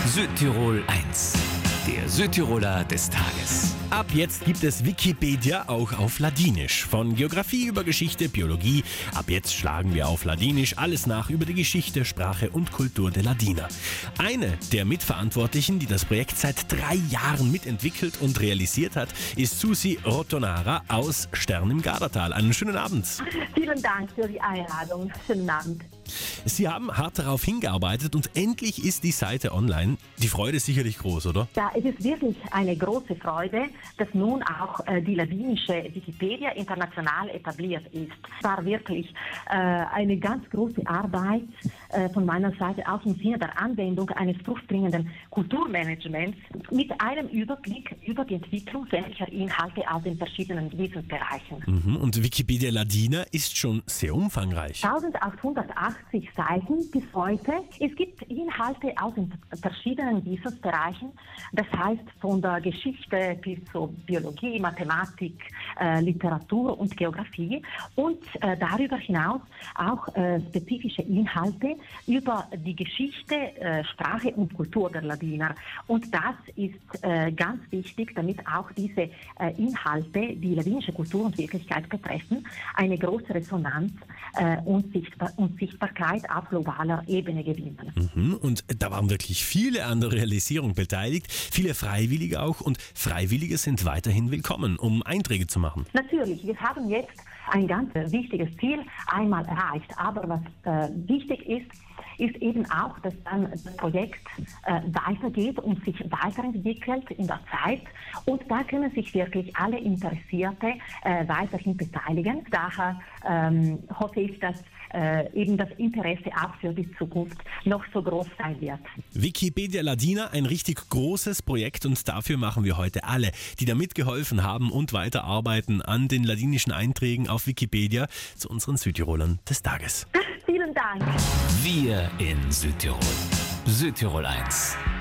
Südtirol 1, der Südtiroler des Tages. Ab jetzt gibt es Wikipedia auch auf Ladinisch. Von Geografie über Geschichte, Biologie. Ab jetzt schlagen wir auf Ladinisch alles nach über die Geschichte, Sprache und Kultur der Ladiner. Eine der Mitverantwortlichen, die das Projekt seit 3 Jahren mitentwickelt und realisiert hat, ist Susi Rotonara aus Stern im Gardatal. Einen schönen Abend. Vielen Dank für die Einladung. Schönen Abend. Sie haben hart darauf hingearbeitet und endlich ist die Seite online. Die Freude ist sicherlich groß, oder? Ja, es ist wirklich eine große Freude, dass nun auch die ladinische Wikipedia international etabliert ist. Es war wirklich eine ganz große Arbeit von meiner Seite aus im Sinne der Anwendung eines fruchtbringenden Kulturmanagements mit einem Überblick über die Entwicklung sämtlicher Inhalte aus den verschiedenen Wissensbereichen. Und Wikipedia Ladina ist schon sehr umfangreich. 1880 Seiten bis heute. Es gibt Inhalte aus den verschiedenen Wissensbereichen, das heißt von der Geschichte bis zur Biologie, Mathematik, Literatur und Geografie und darüber hinaus auch spezifische Inhalte über die Geschichte, Sprache und Kultur der Ladiner. Und das ist ganz wichtig, damit auch diese Inhalte, die ladinische Kultur und Wirklichkeit betreffen, eine große Resonanz und Sichtbarkeit auf globaler Ebene gewinnen. Und da waren wirklich viele an der Realisierung beteiligt, viele Freiwillige auch, und Freiwillige sind weiterhin willkommen, um Einträge zu machen. Natürlich, wir haben jetzt ein ganz wichtiges Ziel einmal erreicht, aber was wichtig ist eben auch, dass dann das Projekt weitergeht und sich weiterentwickelt in der Zeit, und da können sich wirklich alle Interessierte weiterhin beteiligen. Daher hoffe ich, dass eben das Interesse auch für die Zukunft noch so groß sein wird. Wikipedia Ladina, ein richtig großes Projekt, und dafür machen wir heute alle, die da mitgeholfen haben und weiterarbeiten an den ladinischen Einträgen auf Wikipedia, zu unseren Südtirolern des Tages. Vielen Dank. Wir in Südtirol. Südtirol 1.